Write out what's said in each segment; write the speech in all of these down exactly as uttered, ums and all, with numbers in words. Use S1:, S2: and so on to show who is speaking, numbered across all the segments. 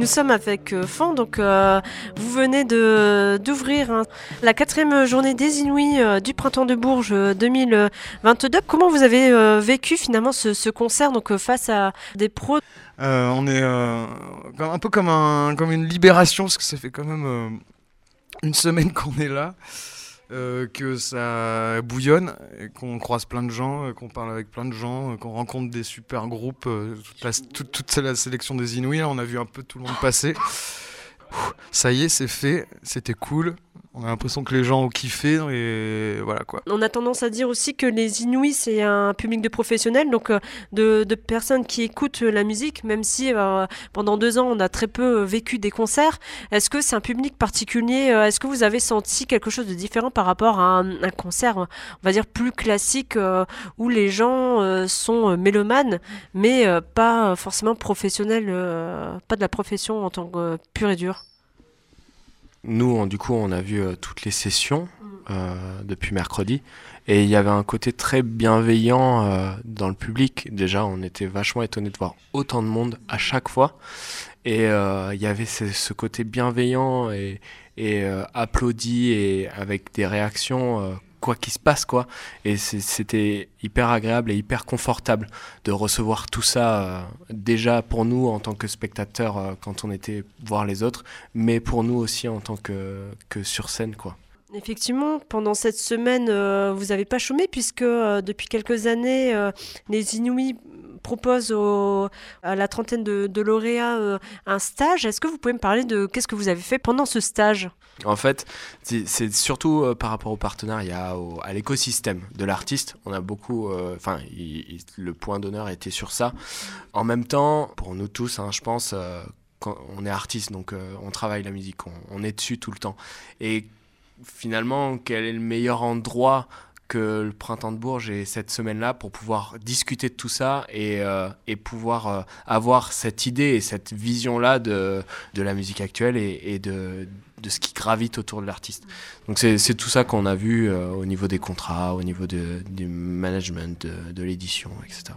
S1: Nous sommes avec euh, Fan, donc euh, vous venez de, d'ouvrir hein, la quatrième journée des Inouïs euh, du Printemps de Bourges euh, deux mille vingt-deux. Comment vous avez euh, vécu finalement ce, ce concert donc, euh, face à des pros?
S2: Euh, on est euh, un peu comme, un, comme une libération, parce que ça fait quand même euh, une semaine qu'on est là, euh, que ça bouillonne, et qu'on croise plein de gens, euh, qu'on parle avec plein de gens, euh, qu'on rencontre des super groupes, euh, toute, la, toute, toute la sélection des Inouïs, là, on a vu un peu tout le monde passer. Ça y est, c'est fait, c'était cool. On a l'impression que les gens ont kiffé et voilà quoi.
S1: On a tendance à dire aussi que les Inouïs, c'est un public de professionnels, donc euh, de, de personnes qui écoutent la musique, même si euh, pendant deux ans, on a très peu vécu des concerts. Est-ce que c'est un public particulier? Est-ce que vous avez senti quelque chose de différent par rapport à un, un concert, on va dire, plus classique, euh, où les gens euh, sont mélomanes, mais euh, pas forcément professionnels, euh, pas de la profession en tant que euh, pure et dure?
S3: Nous, on, du coup, on a vu euh, toutes les sessions euh, depuis mercredi et il y avait un côté très bienveillant euh, dans le public. Déjà, on était vachement étonnés de voir autant de monde à chaque fois et euh, il y avait ce, ce côté bienveillant et, et euh, applaudi et avec des réactions euh, quoi qu'il se passe quoi. Et c'est, c'était hyper agréable et hyper confortable de recevoir tout ça euh, déjà pour nous en tant que spectateurs euh, quand on était voir les autres, mais pour nous aussi en tant que, que sur scène quoi.
S1: Effectivement, pendant cette semaine, euh, vous n'avez pas chômé puisque euh, depuis quelques années, euh, les Inouïs proposent au, à la trentaine de, de lauréats euh, un stage. Est-ce que vous pouvez me parler de qu'est-ce que vous avez fait pendant ce stage ?
S3: En fait, c'est, c'est surtout euh, par rapport au partenariat, au, à l'écosystème de l'artiste. On a beaucoup, enfin, euh, le point d'honneur était sur ça. En même temps, pour nous tous, hein, je pense, euh, quand on est artiste, donc euh, on travaille la musique, on, on est dessus tout le temps. Et finalement, quel est le meilleur endroit que le Printemps de Bourges et cette semaine-là pour pouvoir discuter de tout ça et, euh, et pouvoir euh, avoir cette idée et cette vision-là de, de la musique actuelle et, et de, de ce qui gravite autour de l'artiste. Donc c'est, c'est tout ça qu'on a vu euh, au niveau des contrats, au niveau de, du management, de, de l'édition, et cetera.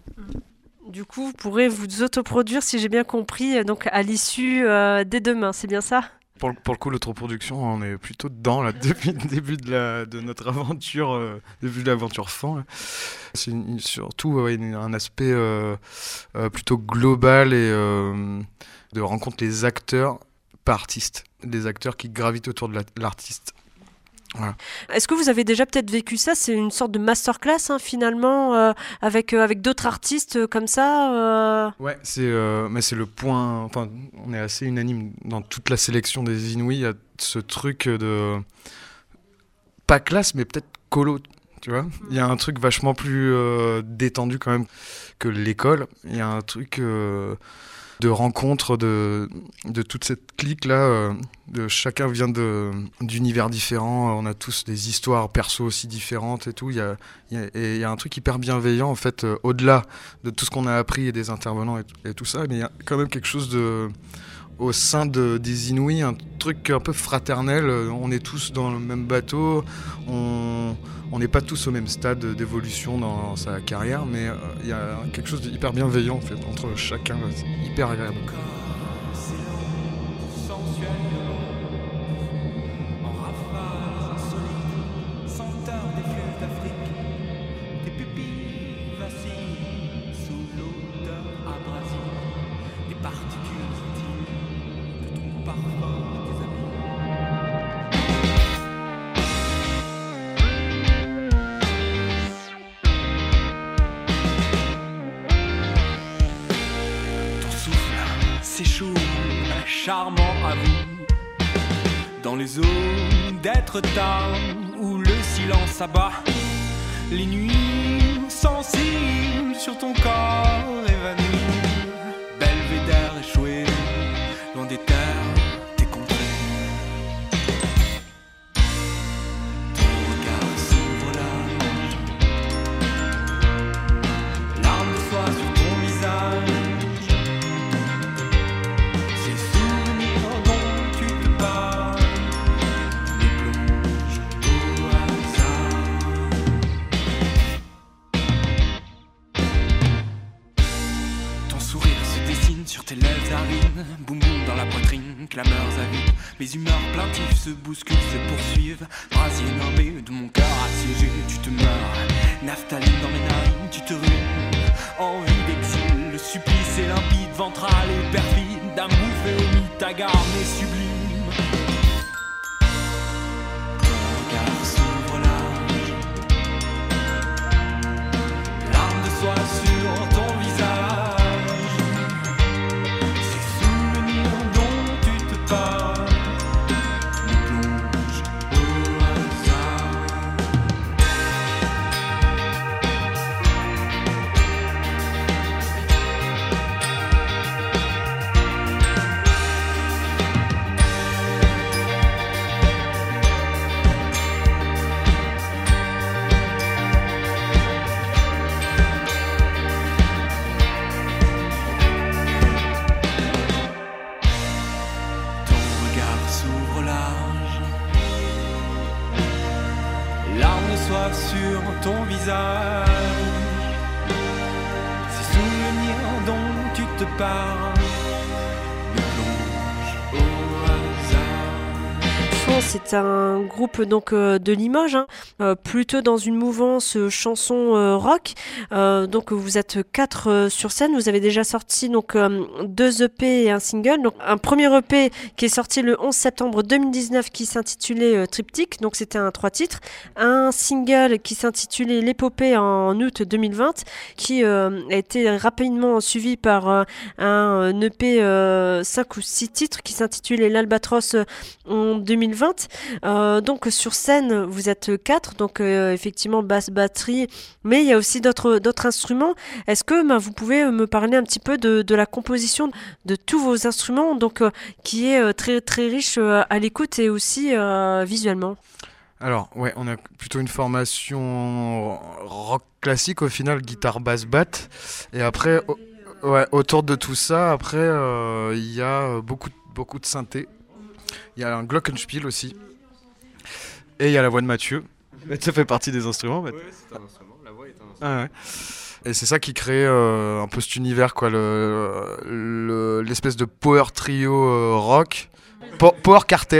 S1: Du coup, vous pourrez vous autoproduire, si j'ai bien compris, donc à l'issue euh, dès demain, c'est bien ça ?
S2: Pour le, pour le coup, l'autoproduction, on est plutôt dedans là, depuis le début de, la, de notre aventure, euh, début de l'aventure Fan. Là. C'est une, surtout euh, une, un aspect euh, euh, plutôt global et euh, de rencontre les acteurs par artiste, les acteurs qui gravitent autour de la, l'artiste. Voilà.
S1: Est-ce que vous avez déjà peut-être vécu ça ? C'est une sorte de masterclass hein, finalement, euh, avec, euh, avec d'autres artistes euh, comme ça euh...
S2: Ouais, c'est, euh, mais c'est le point. Enfin, on est assez unanime dans toute la sélection des Inouïs. Il y a ce truc de. Pas classe, mais peut-être colo. Tu vois ? Il y a un truc vachement plus euh, détendu quand même que l'école. Il y a un truc. Euh, de rencontres de, de toute cette clique-là. Euh, de, chacun vient de, d'univers différents. On a tous des histoires perso aussi différentes et tout. Il y a, il y a, et il y a un truc hyper bienveillant, en fait, euh, au-delà de tout ce qu'on a appris et des intervenants et, et tout ça. Mais il y a quand même quelque chose de, au sein de, des Inouïs, un truc un peu fraternel. On est tous dans le même bateau. On... On n'est pas tous au même stade d'évolution dans sa carrière, mais il euh, y a quelque chose d'hyper bienveillant en fait, entre chacun, c'est hyper agréable.
S4: S'échoue, charmant à vous, dans les eaux d'être tard où le silence abat les nuits sensibles sur ton corps évanoui, belvédère échoué, loin des terres, tes contrées. Ton regard s'ouvre là, larmes de soie sur ton visage. sur tes lèvres arides, boum boum dans la poitrine, clameurs avides. Mes humeurs plaintives se bousculent, se poursuivent. Brasier nommé de mon cœur assiégé, tu te meurs. Naphtaline dans mes narines, tu te ruines. Envie d'exil, le supplice est limpide, ventral et perfide. D'un bouffé au mythe, hagard mais sublime. Ton regard s'ouvre large, larme de soie sur ton visage. Sur ton visage, ces souvenirs dont tu te parles me plongent au hasard.
S1: C'est un groupe donc euh, de Limoges, hein, euh, plutôt dans une mouvance euh, chanson euh, rock. Euh, donc vous êtes quatre euh, sur scène. Vous avez déjà sorti donc euh, deux E P et un single. Donc un premier E P qui est sorti le onze septembre deux mille dix-neuf qui s'intitulait euh, Triptyque. Donc c'était un trois titres. Un single qui s'intitulait L'épopée en août deux mille vingt, qui euh, a été rapidement suivi par euh, un E P euh, cinq ou six titres qui s'intitulait L'Albatros euh, en deux mille vingt. Euh, donc sur scène vous êtes quatre, donc euh, effectivement basse, batterie, mais il y a aussi d'autres d'autres instruments. Est-ce que ben, vous pouvez me parler un petit peu de, de la composition de tous vos instruments, donc euh, qui est euh, très très riche euh, à l'écoute et aussi euh, visuellement?
S2: Alors ouais, on a plutôt une formation rock classique au final, guitare, basse, batte, et après au, ouais, autour de tout ça après il euh, y a beaucoup beaucoup de synthé. Il y a un glockenspiel aussi. Et il y a la voix de Mathieu. Ça fait partie des instruments.
S3: Oui, c'est un instrument. La voix est un instrument.
S2: Ah ouais. Et c'est ça qui crée euh, un peu cet univers, quoi, le, le, l'espèce de power trio euh, rock. Po- power quartet.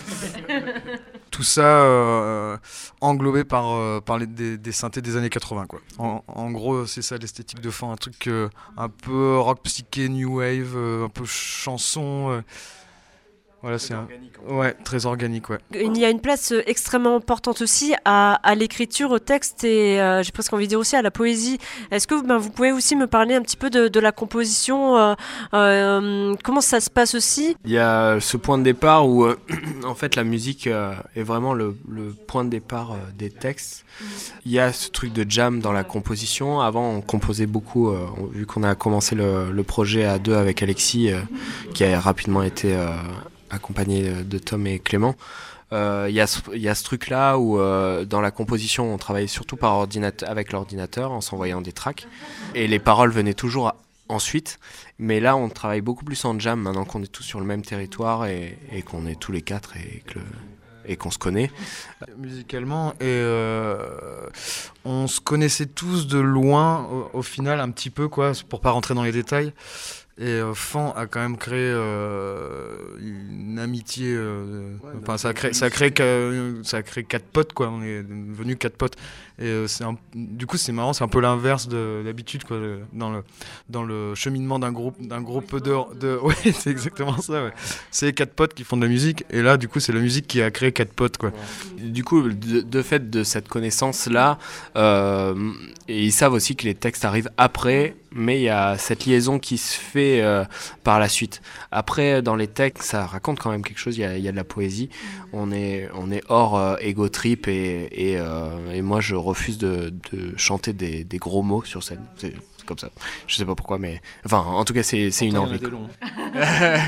S2: Tout ça euh, englobé par, euh, par les, des, des synthés des années quatre-vingts, quoi. En, en gros, c'est ça l'esthétique de fond. Un truc euh, un peu rock psyché, new wave, euh, un peu chanson. Euh, Voilà, c'est un... ouais, très organique, ouais.
S1: Il y a une place euh, extrêmement importante aussi à, à l'écriture, au texte et euh, j'ai presque envie de dire aussi à la poésie. Est-ce que ben, vous pouvez aussi me parler un petit peu de, de la composition, euh, euh, comment ça se passe aussi?
S3: Il y a ce point de départ où euh, en fait la musique euh, est vraiment le, le point de départ euh, des textes. Il y a ce truc de jam dans la composition. Avant on composait beaucoup, euh, vu qu'on a commencé le, le projet à deux avec Alexis, euh, qui a rapidement été euh, accompagné de Tom et Clément. Il euh, y, y a ce truc là où euh, dans la composition on travaillait surtout par ordinateur, avec l'ordinateur en s'envoyant des tracks et les paroles venaient toujours à, ensuite, mais là on travaille beaucoup plus en jam maintenant qu'on est tous sur le même territoire et, et qu'on est tous les quatre et, que le, et qu'on se connaît
S2: musicalement et euh, on se connaissait tous de loin au, au final un petit peu, quoi, pour pas rentrer dans les détails. Et euh, Fan a quand même créé euh, une amitié. Euh, ouais, enfin, ça a créé, ça a créé, ça a créé quatre potes, quoi. On est devenus quatre potes. Et euh, c'est un, du coup, c'est marrant, c'est un peu l'inverse de d'habitude, quoi. Dans le dans le cheminement d'un groupe, d'un groupe de, de, ouais, c'est exactement ça. Ouais. C'est quatre potes qui font de la musique. Et là, du coup, c'est la musique qui a créé quatre potes, quoi.
S3: Ouais. Du coup, de, de fait de cette connaissance-là, euh, et ils savent aussi que les textes arrivent après. Mais il y a cette liaison qui se fait euh, par la suite. Après, dans les textes, ça raconte quand même quelque chose. Il y a, il y a de la poésie. On est, on est hors euh, ego trip et, et, euh, et moi, je refuse de, de chanter des, des gros mots sur scène. C'est, c'est comme ça. Je sais pas pourquoi, mais enfin, en tout cas, c'est, c'est une envie. Il y,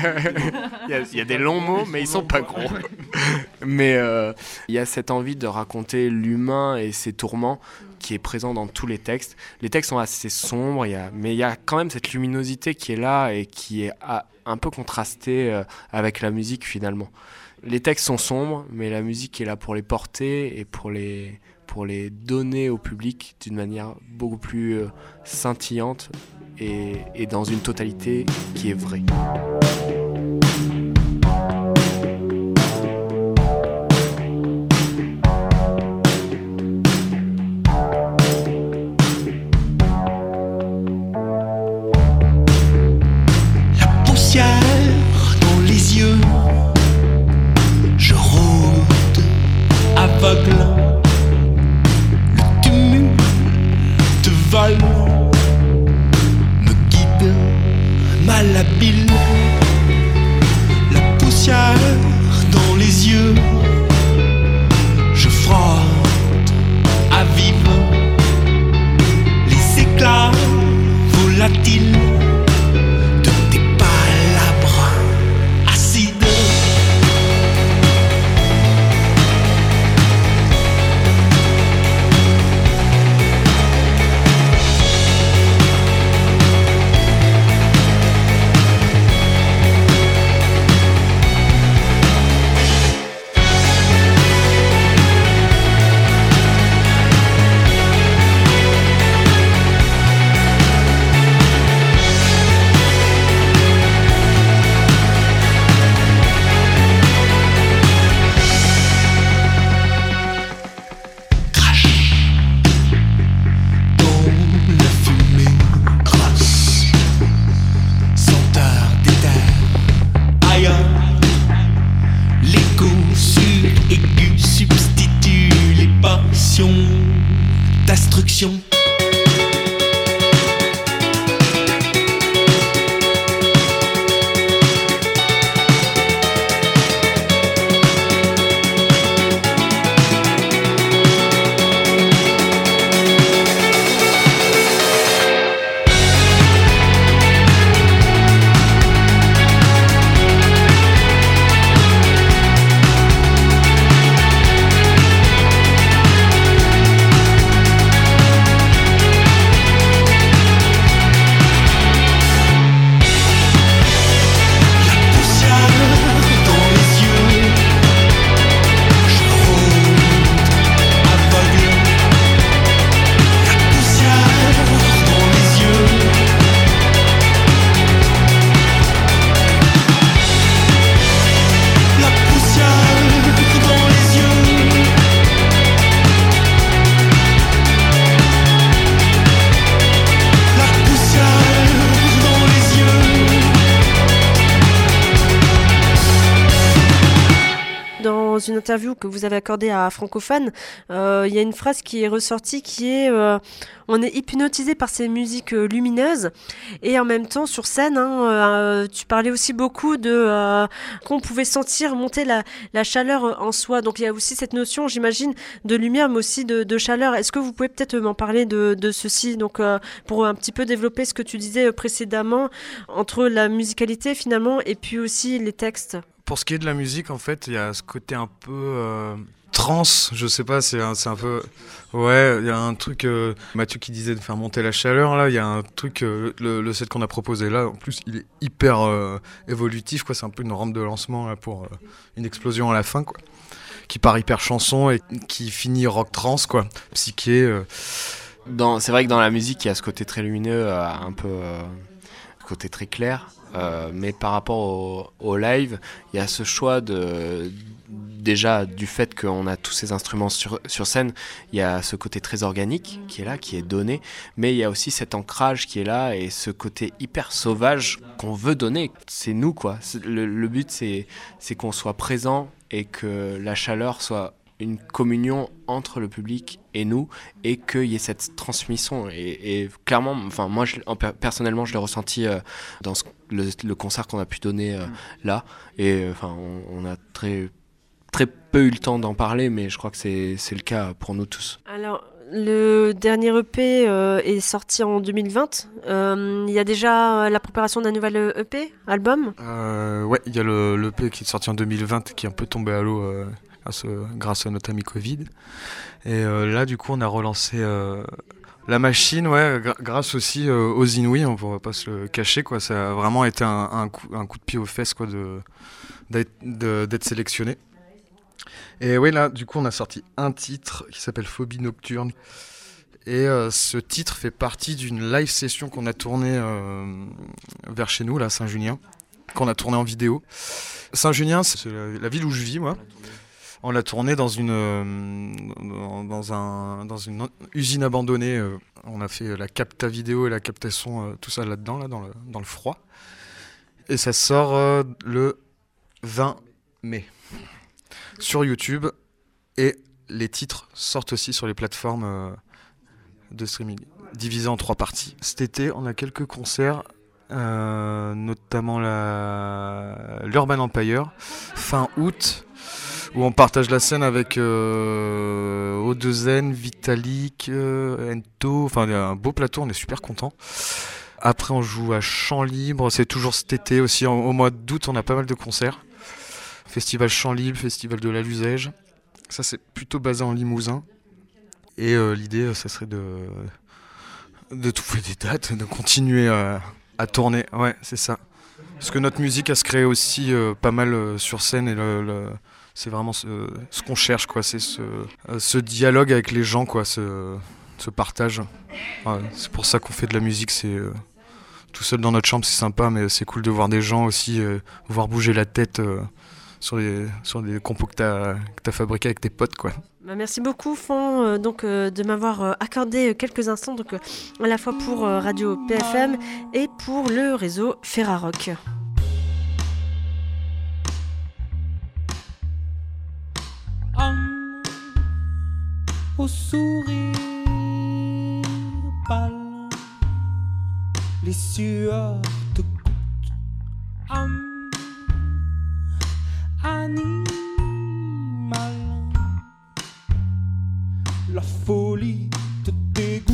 S3: a, il y a des longs mots, mais ils sont pas gros. Mais euh, il y a cette envie de raconter l'humain et ses tourments qui est présent dans tous les textes. Les textes sont assez sombres, il y a, mais il y a quand même cette luminosité qui est là et qui est à, un peu contrastée euh, avec la musique finalement. Les textes sont sombres, mais la musique est là pour les porter et pour les, pour les donner au public d'une manière beaucoup plus euh, scintillante et, et dans une totalité qui est vraie.
S5: La poussière dans les yeux, je rôde aveugle. Le tumulte vole me guide malhabile. La poussière dans les yeux, je frotte à vivre les éclats volatiles de tes palabres acides. D'instruction.
S1: Dans une interview que vous avez accordée à Francophone, euh, il y a une phrase qui est ressortie qui est euh, on est hypnotisé par ces musiques euh, lumineuses et en même temps sur scène, hein, euh, tu parlais aussi beaucoup de euh, qu'on pouvait sentir monter la, la chaleur en soi. Donc il y a aussi cette notion, j'imagine, de lumière mais aussi de, de chaleur. Est-ce que vous pouvez peut-être m'en parler de, de ceci, donc euh, pour un petit peu développer ce que tu disais précédemment entre la musicalité finalement et puis aussi les textes?
S2: Pour ce qui est de la musique, en fait, il y a ce côté un peu euh, trans, je sais pas, c'est un, c'est un peu... Ouais, il y a un truc, euh, Mathieu qui disait de faire monter la chaleur, là, il y a un truc, euh, le, le set qu'on a proposé là, en plus, il est hyper euh, évolutif, quoi, c'est un peu une rampe de lancement là, pour euh, une explosion à la fin, quoi, qui part hyper chanson et qui finit rock trans, quoi, psyché. Euh.
S3: Dans, c'est vrai que dans la musique, il y a ce côté très lumineux, euh, un peu... Euh, côté très clair. Euh, mais par rapport au, au live, il y a ce choix de, déjà du fait qu'on a tous ces instruments sur, sur scène, il y a ce côté très organique qui est là, qui est donné, mais il y a aussi cet ancrage qui est là et ce côté hyper sauvage qu'on veut donner. C'est nous, quoi. C'est, le, le but, c'est, c'est qu'on soit présent et que la chaleur soit une communion entre le public et nous, et qu'il y ait cette transmission. Et, et clairement, enfin moi, je, en, personnellement, je l'ai ressenti euh, dans ce, le, le concert qu'on a pu donner euh, là. Et enfin, on, on a très très peu eu le temps d'en parler, mais je crois que c'est c'est le cas pour nous tous.
S1: Alors. Le dernier E P euh, est sorti en deux mille vingt. Il euh, y a déjà la préparation d'un nouvel E P, album
S2: euh, Ouais, il y a le, l'E P qui est sorti en deux mille vingt qui est un peu tombé à l'eau euh, grâce, grâce à notre ami Covid. Et euh, là, du coup, on a relancé euh, la machine, ouais, gr- grâce aussi euh, aux Inouïs, on ne pourra pas se le cacher, quoi. Ça a vraiment été un, un, coup, un coup de pied aux fesses, quoi, de, d'être, de, d'être sélectionné. Et oui, là, du coup, on a sorti un titre qui s'appelle Phobie Nocturne. Et euh, ce titre fait partie d'une live session qu'on a tournée euh, vers chez nous, là, Saint-Junien, qu'on a tournée en vidéo. Saint-Junien, c'est la, la ville où je vis, moi. On l'a tourné dans une, euh, dans, dans un, dans une usine abandonnée. Euh, on a fait la capta vidéo et la capta son, euh, tout ça là-dedans, là, dans le, dans le froid. Et ça sort euh, le vingt mai sur YouTube. Et les titres sortent aussi sur les plateformes euh, de streaming, divisés en trois parties. Cet été, on a quelques concerts, euh, notamment la, l'Urban Empire, fin août, où on partage la scène avec euh, O deux N, Vitalik, euh, Ento, enfin il y a un beau plateau, on est super contents. Après on joue à Champ Libre, c'est toujours cet été aussi, en, au mois d'août on a pas mal de concerts. Festival Champ Libre, Festival de la Luzège, ça c'est plutôt basé en Limousin. Et euh, l'idée ça serait de, de trouver des dates, de continuer à, à tourner, ouais c'est ça. Parce que notre musique elle se crée aussi euh, pas mal euh, sur scène et le... le c'est vraiment ce, ce qu'on cherche, quoi. C'est ce, ce dialogue avec les gens, quoi, ce, ce partage. Ouais, c'est pour ça qu'on fait de la musique. C'est euh, tout seul dans notre chambre, c'est sympa, mais c'est cool de voir des gens aussi, euh, voir bouger la tête euh, sur les sur des compos que t'as que t'as fabriqués avec tes potes, quoi.
S1: Bah, merci beaucoup, Fon, euh, donc euh, de m'avoir euh, accordé quelques instants, donc euh, à la fois pour euh, Radio P F M et pour le réseau Ferrarock.
S4: Âme au sourire pâle, les sueurs te coûtent. Âme animale, la folie te dégoûte.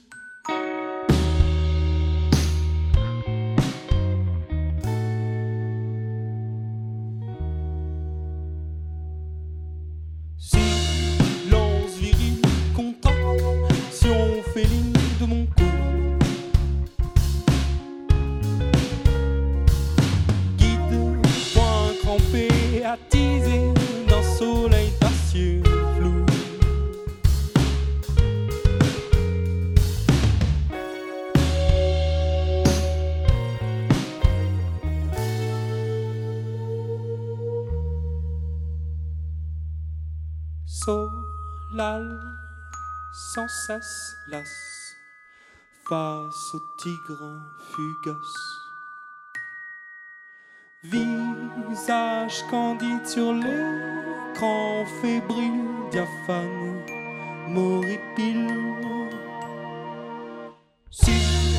S4: Attisé d'un soleil d'acier flou. Solal sans cesse lasse face au tigre fugace. Visage candide sur l'écran fébrile, diaphane, moribile. Si